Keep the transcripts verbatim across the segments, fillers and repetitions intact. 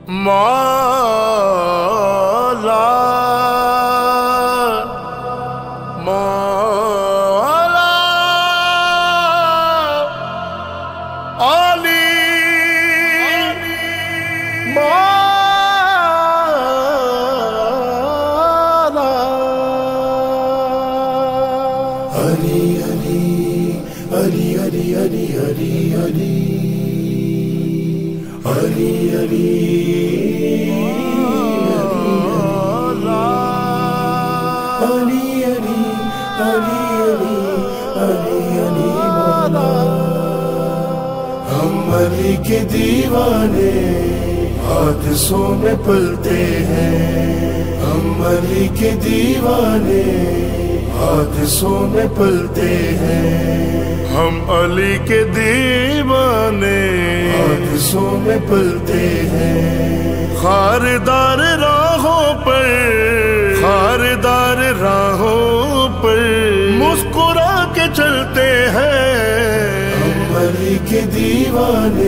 مولا مولا علی مولا علی علی علی علی علی علی علی علی علی علی کے دیوانے حادثوں میں پلتے ہیں، ہم علی کے دیوانے حادثوں میں پلتے ہیں، ہم علی کے دیوانے حادثوں میں پلتے ہیں، خاردار راہوں پر خاردار راہوں پر مسکرا کے چلتے ہیں، علی کے دیوانے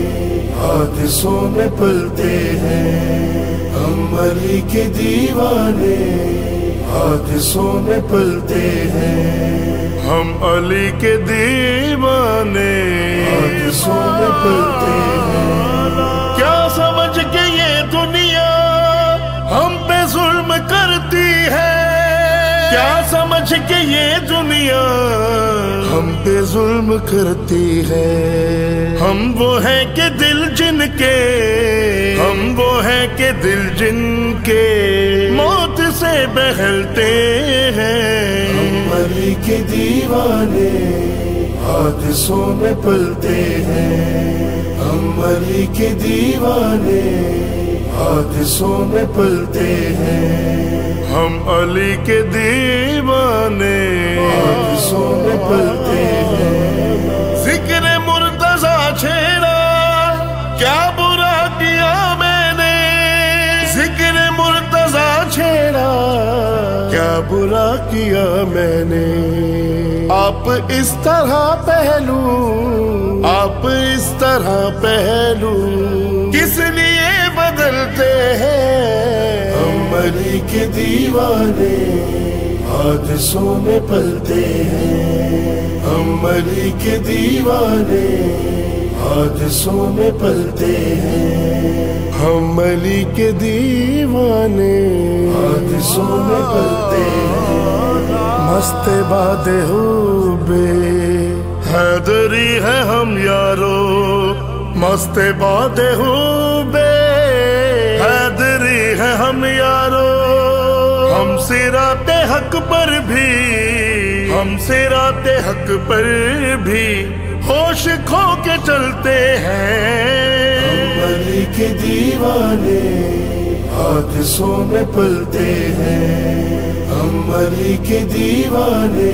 حادثوں میں پلتے ہیں، ہم علی کے دیوانے حادثوں میں پلتے ہیں، ہم علی کے دیوانے حادثوں میں پلتے ہیں۔ کیا سمجھ کے یہ دنیا ہم پہ ظلم کرتی ہے، کیا سمجھ کے یہ دنیا ہم پہ ظلم کرتی ہے، ہم وہ ہیں کہ دل جن کے ہم وہ ہیں کہ دل جن کے موت سے بہلتے ہیں، ہم علی کے دیوانے حادثوں میں پلتے ہیں، ہم علی کے دیوانے حادثوں میں پلتے ہیں، ہم علی کے دیوانے حادثوں میں پلتے ہیں۔ ذکر مرتضیٰ چھیڑا کیا برا کیا میں نے، ذکر مرتضیٰ چھیڑا کیا برا کیا میں نے، آپ اس طرح پہلو آپ اس طرح پہلو کس لیے بدلتے ہیں، ہم علی کے دیوانے حادثوں میں پلتے ہیں، ہم علی کے دیوانے حادثوں میں پلتے ہیں، ہم علی کے دیوانے حادثوں میں پلتے ہیں۔ مست باد ہوبے حیدری ہے ہم یارو، مست باد ہوبے حیدری ہے ہم یارو، ہم صراط حق پر بھی ہم صراط حق پر بھی ہوش کھو کے چلتے ہیں، ہم علی کے دیوانے حادثوں میں پلتے ہیں، ہم علی کے دیوانے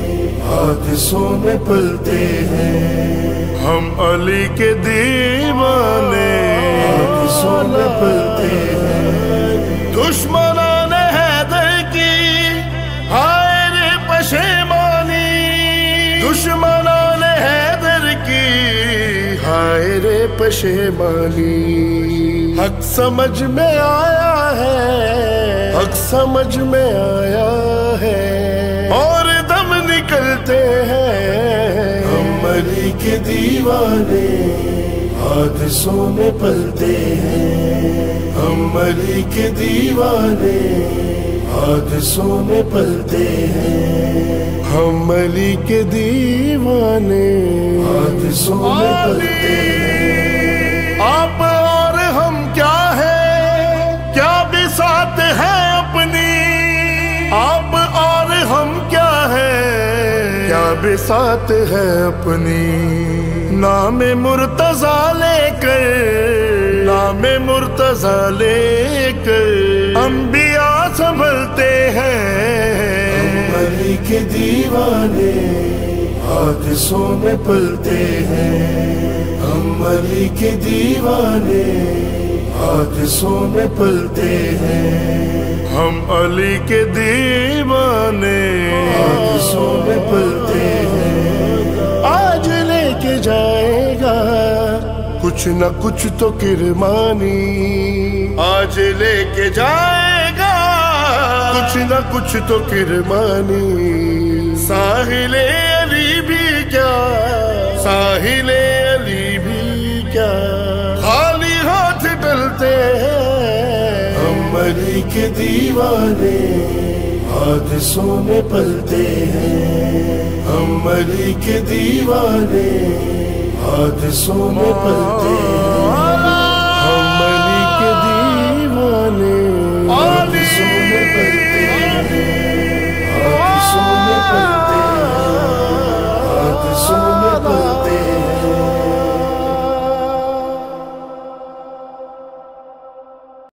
حادثوں میں پلتے ہیں، ہم علی کے دیوانے حادثوں میں پلتے ہیں۔ دشمنان حیدر کی ہائے رے پشیمانی، دشمنان حیدر کی ہائے رے پشیمانی، حق سمجھ میں آیا ہے حق سمجھ میں آیا ہے اور دم نکلتے ہیں، ہم علی کے دیوانے حادثوں میں پلتے ہیں، ہم علی کے دیوانے حادثوں میں پلتے ہیں، ہم علی کے دیوانے حادثوں میں پلتے ہیں۔ آپ اور ہم کیا ہے کیا بساط ہے اپنی، آپ اور ہم کیا ہے کیا بساط ہے اپنی، نام مرتضیٰ لے کر نام مرتضیٰ لے کر انبیاء سنبھلتے ہیں، ہم علی کے دیوانے حادثوں میں پلتے ہیں، ہم علی کے دیوانے حادثوں میں پلتے ہیں، ہم علی کے دیوانے حادثوں میں پلتے ہیں۔ آج لے کے جائے گا کچھ کچھ نہ کچھ تو کرمانی آج لے کے جائے گا، کچھ نہ کچھ تو کرمانی۔ ساحل علی بھی کیا، ساحل علی بھی کیا، خالی ہاتھ ڈلتے ہیں۔ ہم علی کے دیوانے حادثوں میں پلتے ہیں، ہم علی کے دیوانے حادثوں میں پلتے ہیں، ہم علی کے دیوانے حادثوں میں پلتے ہیں۔